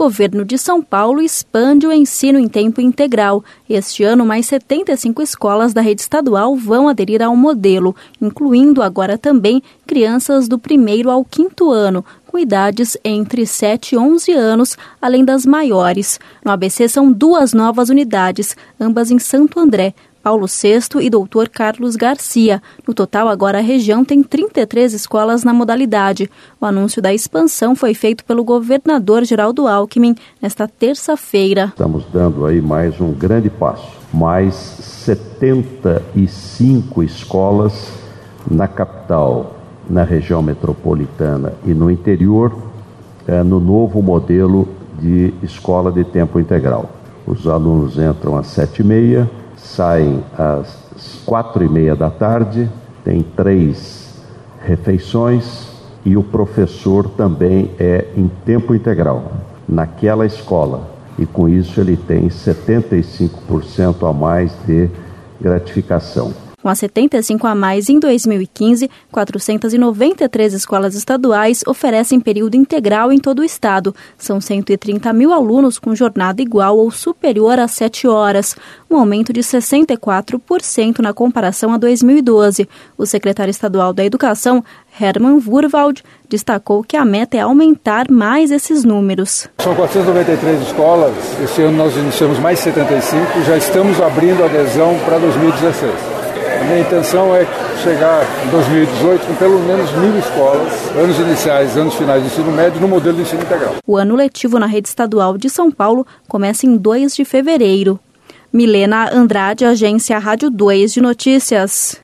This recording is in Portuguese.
Governo de São Paulo expande o ensino em tempo integral. Este ano, mais 75 escolas da rede estadual vão aderir ao modelo, incluindo agora também crianças do 1º ao 5º ano, com idades entre 7 e 11 anos, além das maiores. No ABC são 2 novas unidades, ambas em Santo André, Paulo VI e Dr. Carlos Garcia. No total, agora a região tem 33 escolas na modalidade. O anúncio da expansão foi feito pelo governador Geraldo Alckmin nesta terça-feira. Estamos dando aí mais um grande passo. Mais 75 escolas na capital, na região metropolitana e no interior, no novo modelo de escola de tempo integral. Os alunos entram às 7h30, saem às 4h30 da tarde, tem 3 refeições e o professor também é em tempo integral naquela escola, e com isso ele tem 75% a mais de gratificação. Com as 75 a mais em 2015, 493 escolas estaduais oferecem período integral em todo o estado. São 130 mil alunos com jornada igual ou superior a 7 horas, um aumento de 64% na comparação a 2012. O secretário estadual da Educação, Hermann Wurwald, destacou que a meta é aumentar mais esses números. São 493 escolas, esse ano nós iniciamos mais 75, já estamos abrindo adesão para 2016. A minha intenção é chegar em 2018 com pelo menos 1.000 escolas, anos iniciais, anos finais de ensino médio, no modelo de ensino integral. O ano letivo na rede estadual de São Paulo começa em 2 de fevereiro. Milena Andrade, Agência Rádio 2 de Notícias.